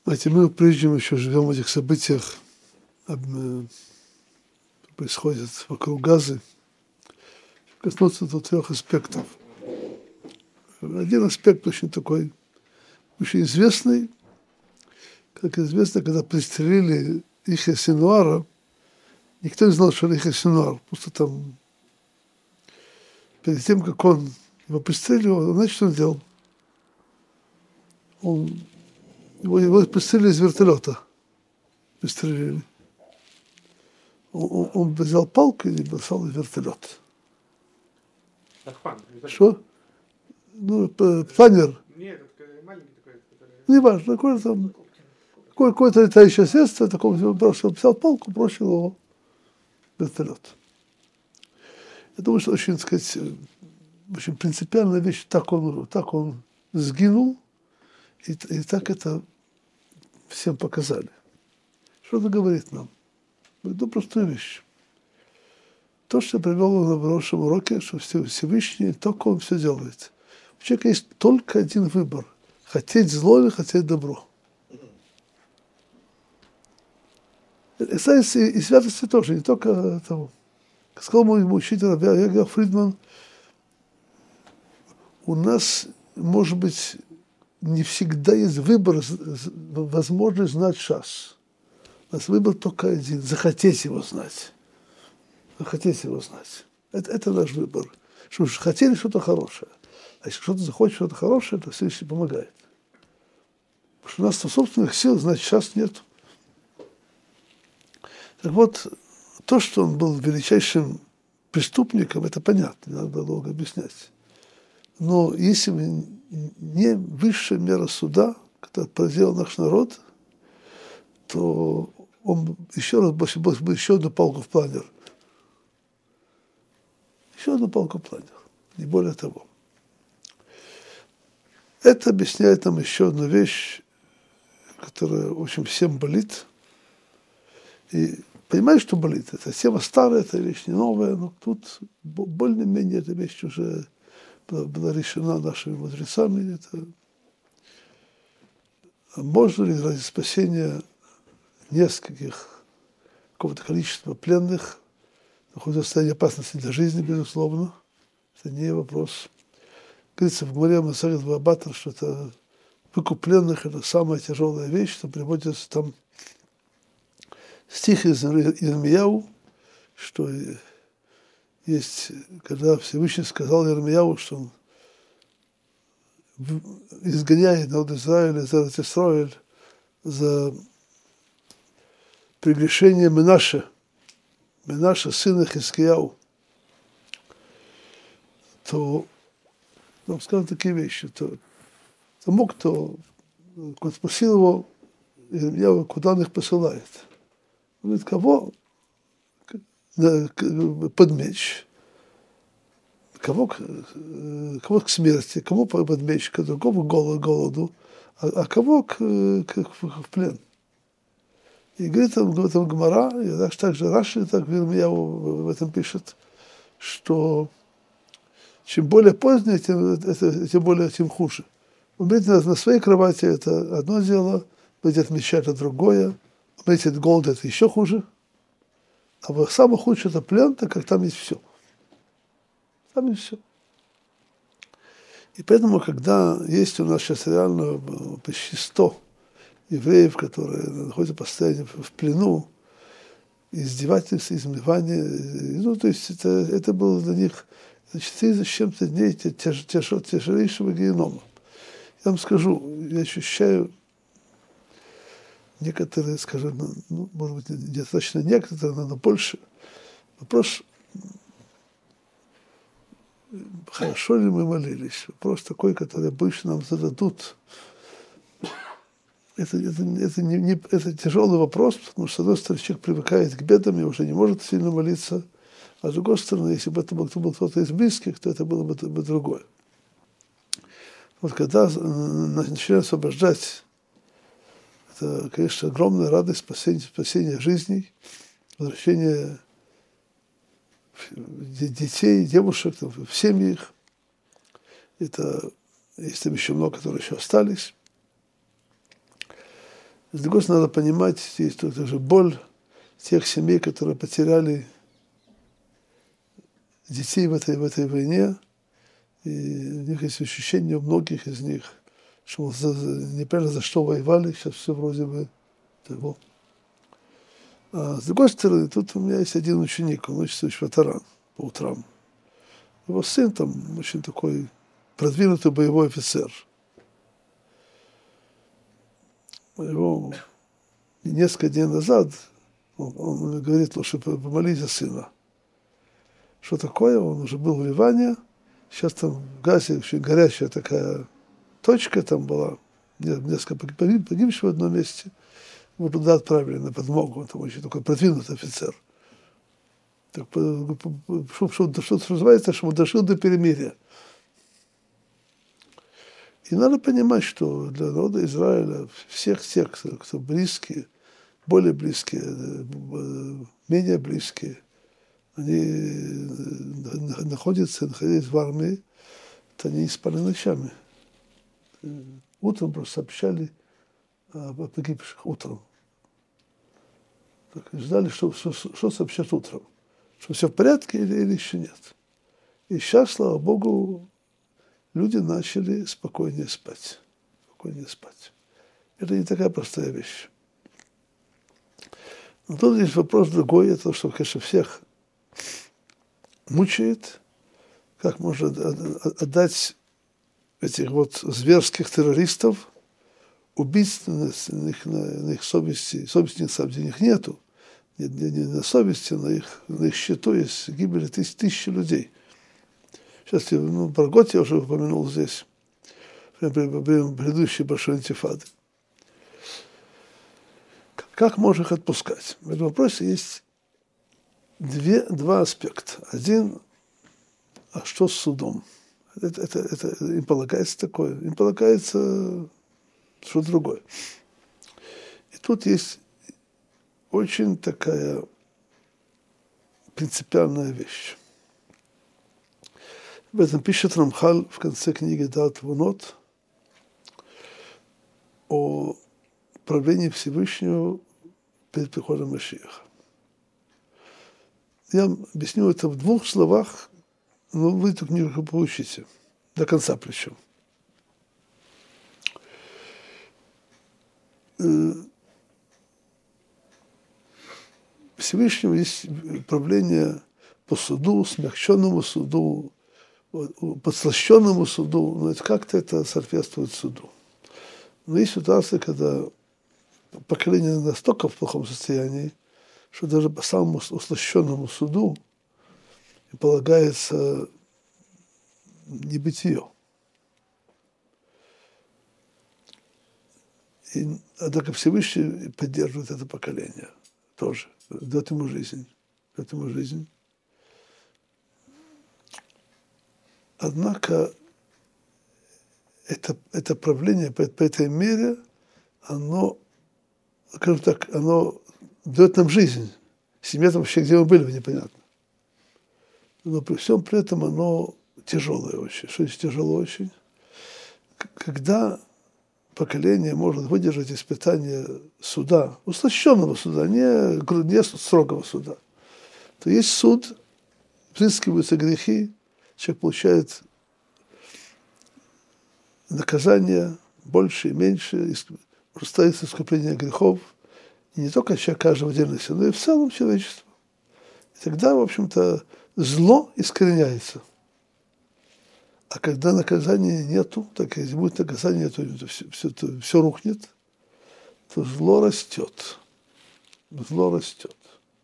Знаете, мы прежде еще живем в этих событиях, происходят вокруг Газы. Коснуться тут 3 аспектов. Один аспект очень такой, очень известный. Как известно, когда пристрелили Ихья Синуара, никто не знал, что это Ихья Синуар. Просто там, перед тем, как он его пристреливал, знаете, что он делал? Его пристрелили из вертолета. Пристрелили. Он взял палку и бросал в вертолет. Что? Ну, планер. Нет, это маленький такой, который... Не важно, какое-то летающее средство, такого бросил, взял палку, бросил его в вертолет. Я думаю, что очень, так сказать, очень принципиальная вещь, так он сгинул, и так это всем показали. Что это говорит нам? Говорит, простую вещь. То, что я привел на прошлом уроке, что Всевышний, только он все делает. У человека есть только один выбор. Хотеть зло или хотеть добро. И святости тоже, не только того. Как сказал мой учитель Ягов Фридман, у нас, может быть, не всегда есть выбор, возможность знать шас. У нас выбор только один – захотеть его знать. Захотеть его знать. Это наш выбор. Что ж, хотели что-то хорошее. А если кто-то захочет что-то хорошее, то Всевышний помогает. Потому что у нас собственных сил, значит, шас нет. Так вот, то, что он был величайшим преступником, это понятно, не надо долго объяснять. Но если бы не высшая мера суда, которая поразила наш народ, то он еще раз бросил бы еще одну палку в планер. Еще одну палку в планер, не более того. Это объясняет нам еще одну вещь, которая, в общем, всем болит. И понимаешь, что болит? Это тема старая, это вещь не новая, но тут более-менее эта вещь уже была решена нашими мудрецами. Это... Можно ли ради спасения нескольких, какого-то количества пленных, находясь в состоянии опасности для жизни, безусловно, это не вопрос. Говорится в Гмаре Масахет Баба, что это выкуп пленных – это самая тяжелая вещь, что приводится там стих из Ирмияу, что есть, когда Всевышний сказал Ирмияу, что он изгоняет народ Израиля, за Израиль, за прегрешение Менаше, сына Хискияу, то он сказал такие вещи, то тому, кто спросил его, Ирмияу, куда он их посылает. Он говорит, кого под меч, кого к смерти, кому под меч, кого к голоду, а кого в плен. И говорит об этом Гмара, и также Раши, так Ирмияу в этом пишет, что чем более позднее, тем хуже. Умереть на своей кровати – это одно дело, умереть от меча – это другое, умереть от голода – это еще хуже. А самое худшее – это плен, так как там есть все. Там есть все. И поэтому, когда есть у нас сейчас реально почти 100 евреев, которые находятся постоянно в плену, издевательства, измывания, ну, то есть это было для них 4 с чем-то дней тяжелейшего генома. Я вам скажу, я ощущаю некоторые, скажем, ну, может быть, недостаточно некоторые, но больше. Вопрос, хорошо ли мы молились? Вопрос такой, который обычно нам зададут. Это тяжелый вопрос, потому что, с одной стороны, человек привыкает к бедам и уже не может сильно молиться, а с другой стороны, если бы это был кто-то из близких, то это было бы другое. Вот когда начинаем освобождать, это, конечно, огромная радость спасения жизней, возвращения детей, девушек в семьи их. Это есть там еще много, которые еще остались. С другой стороны, надо понимать, есть тоже боль тех семей, которые потеряли детей в этой войне. И у них есть ощущение, у многих из них, что непонятно за что воевали, сейчас все вроде бы того. А с другой стороны, тут у меня есть один ученик, он учится в Шватаран по утрам. Его сын там очень такой продвинутый боевой офицер. Его несколько дней назад он говорит, что помолись за сына. Что такое? Он уже был в Ливане, сейчас там в Газе очень горячая такая точка там была, несколько погибших в одном месте. Его туда отправили на подмогу, он там очень такой продвинутый офицер. Так, что называется, что он дошел до перемирия. И надо понимать, что для народа Израиля, всех тех, кто близкие, более близкие, менее близкие, они находились в армии, то они не спали ночами. Утром просто сообщали о погибших утром. Так, ждали, что сообщат утром. Что все в порядке или еще нет. И сейчас, слава Богу, люди начали спокойнее спать. Спокойнее спать. Это не такая простая вещь. Но тут есть вопрос другой, это то, что, конечно, всех мучает, как можно отдать этих вот зверских террористов, убийств на их совести, совести на самом деле них нету, не на совести, на их счету есть гибели тысячи людей. Сейчас про год я уже упомянул здесь, во время предыдущей большой интифады. Как можно их отпускать? В этом вопросе есть два аспекта. Один, а что с судом? Это им полагается такое, им полагается что другое. И тут есть очень такая принципиальная вещь. В этом пишет Рамхаль в конце книги Даат Вунот о правлении Всевышнего перед приходом Машиаха. Я объясню это в двух словах, но вы эту книгу получите, до конца причем. Всевышнего есть правление по суду, смягченному суду, подслащенному суду, но это как-то это соответствует суду. Но есть ситуация, когда поколение настолько в плохом состоянии, что даже по самому услощенному суду полагается небытие. Однако Всевышний поддерживает это поколение тоже, дает ему жизнь. Однако это правление по этой мере, оно, скажем так, оно дает нам жизнь. Семья там вообще, где мы были, непонятно. Но при всем при этом оно тяжелое очень. Что есть тяжело очень? Когда поколение может выдержать испытание суда, услощенного суда, не строгого суда, то есть суд, взыскиваются грехи, человек получает наказание больше и меньше, ставится искупление грехов, и не только человек каждого отдельности, но и в целом человечество. И тогда, в общем-то, зло искореняется. А когда наказания нету, так если будет наказание, то все рухнет, то зло растет. Зло растет.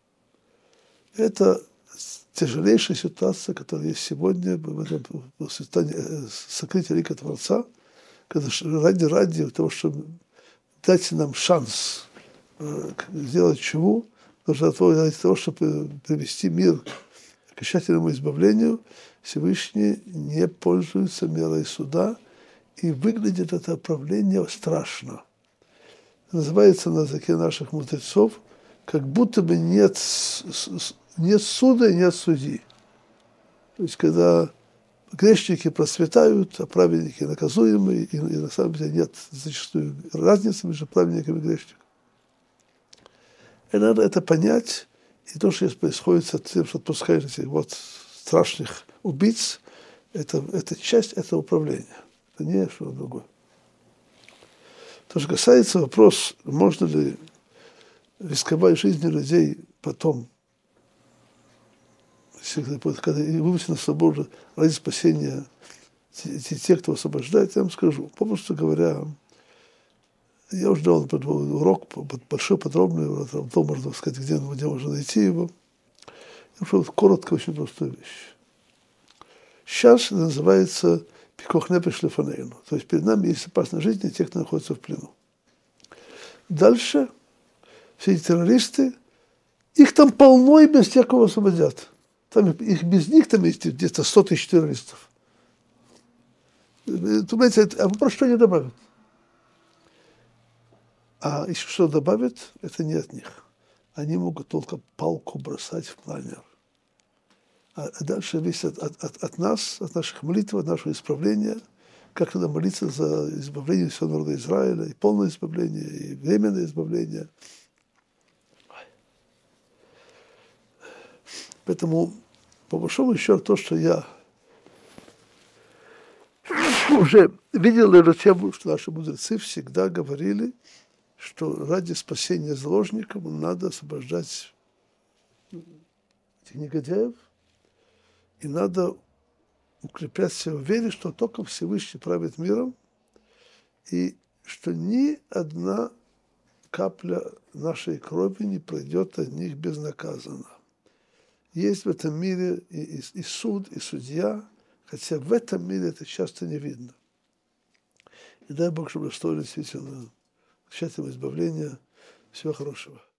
Это тяжелейшая ситуация, которая есть сегодня в этом состоянии сокрытия лика Творца, когда ради того, чтобы дать нам шанс сделать чего, ради того, чтобы привести мир к окончательному избавлению, Всевышний не пользуется мерой суда, и выглядит это правление страшно. Называется на языке наших мудрецов, как будто бы нет суда и нет судьи. То есть, когда грешники процветают, а праведники наказуемы, и на самом деле нет зачастую разницы между праведниками и грешниками. И надо это понять, и то, что сейчас происходит с тем, что отпускают этих вот страшных убийц, это часть этого управления, это не что-то другое. То, что касается вопроса, можно ли рисковать жизнью людей потом, когда вывести на свободу ради спасения тех, кто освобождает, я вам скажу. Попросту говоря, я уже дал урок большой, подробный, то можно сказать, где можно найти его. Я скажу коротко, очень простую вещь. Сейчас это называется пикох нефеш лефанейну. То есть перед нами есть опасность жизни тех, кто находится в плену. Дальше все эти террористы, их там полно и без всякого освободят. Там их без них там есть где-то 100 тысяч террористов. Понимаете, а вопрос, что они добавят? А еще что добавят, это не от них. Они могут только палку бросать в планер. А дальше зависит от нас, от наших молитв, от нашего исправления, как надо молиться за избавление всего народа Израиля, и полное избавление, и временное избавление. Поэтому, по большому счету, то, что я уже видел эту тему, что наши мудрецы всегда говорили, что ради спасения заложников надо освобождать этих негодяев, и надо укреплять себя в вере, что только Всевышний правит миром, и что ни одна капля нашей крови не пройдет от них безнаказанно. Есть в этом мире и суд, и судья, хотя в этом мире это часто не видно. И дай Бог, чтобы достойно действительно тщательного избавления. Всего хорошего.